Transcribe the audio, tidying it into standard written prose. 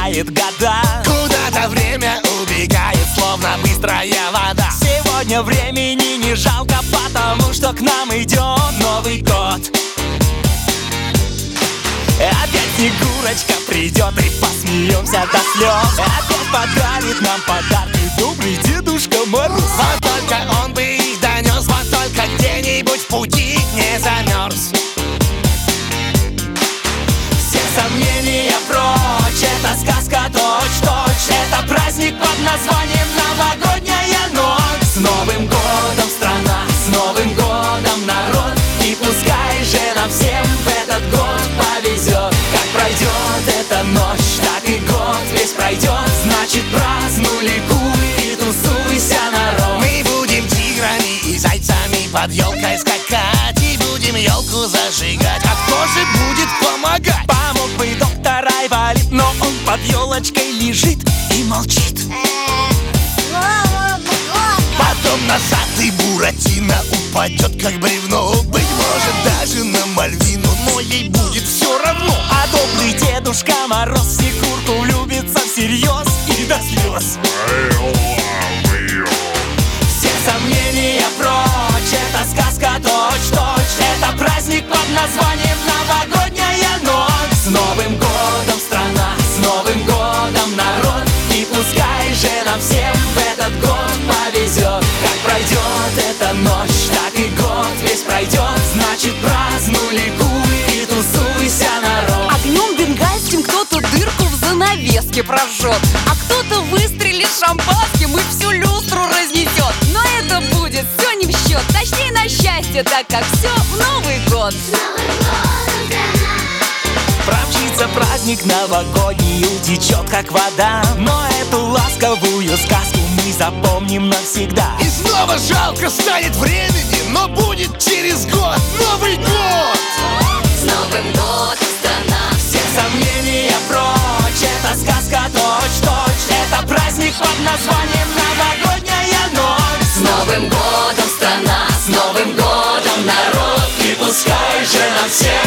считает года. Куда-то время убегает, словно быстрая вода. Сегодня времени не жалко, потому что к нам идет Новый год. Опять Снегурочка придет и посмеемся до слез. Опять подарит нам подарки добрый Дедушка Мороз. Вот только он бы их донес, вот только где-нибудь в пути не замерз. Все сомнения прочь, это сказка точь-точь. Это праздник под названием новогодняя ночь. С Новым годом, страна, с Новым годом, народ. И пускай же нам всем в этот год повезет. Как пройдет эта ночь, так и год весь пройдет. Значит, празднуй, ликуй и тусуйся, народ. Мы будем тиграми и зайцами под елкой скакать, и будем елку зажигать. А кто же будет помогать? Помог бы доктор Айболит, но он под елочкой лежит и молчит. Потом носатый Буратино упадет как бревно. Быть может даже на Мальвину, но ей будет все равно. А добрый Дедушка Мороз в Снегурку влюбится всерьез и до слез. Все сомнения прочь, это сказка точь-точь. Это праздник под названием новогодняя ночь. С Новым годом, страна, с Новым годом, народ. И пускай же нам всем в этот год повезет. Как пройдет эта ночь, так и год весь пройдет. Значит, празднуй, ликуй и тусуйся, народ. Огнем бенгальским кто-то дырку в занавеске прожжет, а кто-то выстрелит шампанским и всю люстру разнесет. Но это будет все не в счет, точнее на счастье, так как все в Новый год. Промчится праздник новогодний, утечет как вода. Но эту ласковую сказку мы запомним навсегда. И снова жалко станет времени, но будет через год Новый год. С Новым годом, страна! Все сомнения прочь, это сказка точь-точь. Это праздник под названием новогодняя ночь. С Новым годом, страна! С Новым годом, народ. И пускай же нам всем